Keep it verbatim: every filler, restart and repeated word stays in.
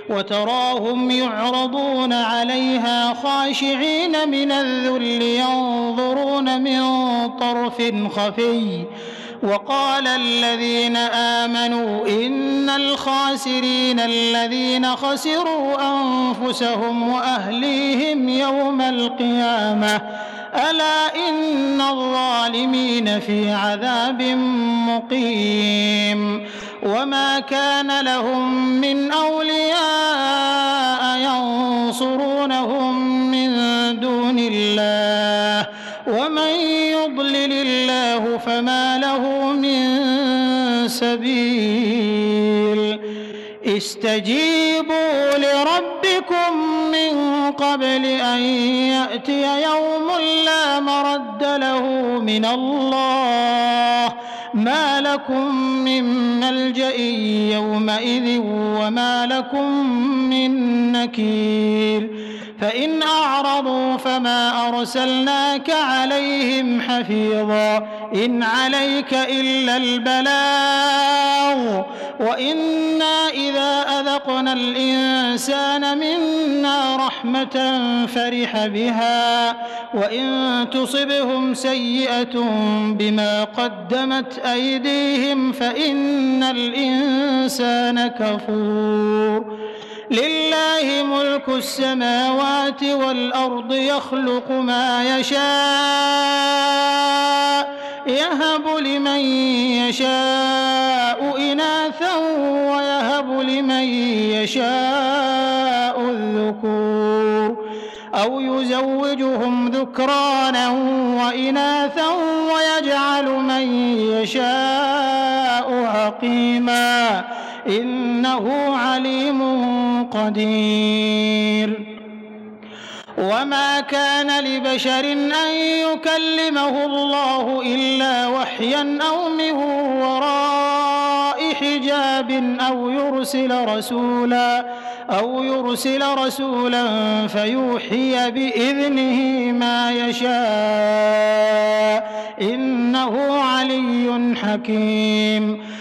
وتراهم يعرضون عليها خاشعين من الذل ينظرون من طرف خفي. وقال الذين آمنوا إن الخاسرين الذين خسروا أنفسهم وأهليهم يوم القيامة ألا إن الظالمين في عذاب مقيم. وما كان لهم من أولياء ينصرونهم من دون الله ومن يضلل الله فما له من سبيل. استجيبوا لربكم من قبل أن يأتي يوم لا مرد له من الله ما لكم من ملجأ يومئذ وما لكم من نكير. فإن أعرضوا فما أرسلناك عليهم حفيظا إن عليك إلا البلاغ وإنا إذا أذقنا الإنسان منا رحمة فرح بها وإن تصبهم سيئة بما قدمت أيديهم فإن الإنسان كفور. لله ملك السماوات والأرض يخلق ما يشاء يهب لمن يشاء إناثا ويهب لمن يشاء الذكور أو يزوجهم ذكرانا وإناثا ويجعل من يشاء عقيما إنه عليم قدير. وما كان لبشر أن يكلمه الله إلا وحيا أو من وراء حجاب أو يرسل رسولا أو يرسل رسولا فيوحي بإذنه ما يشاء إنه علي حكيم.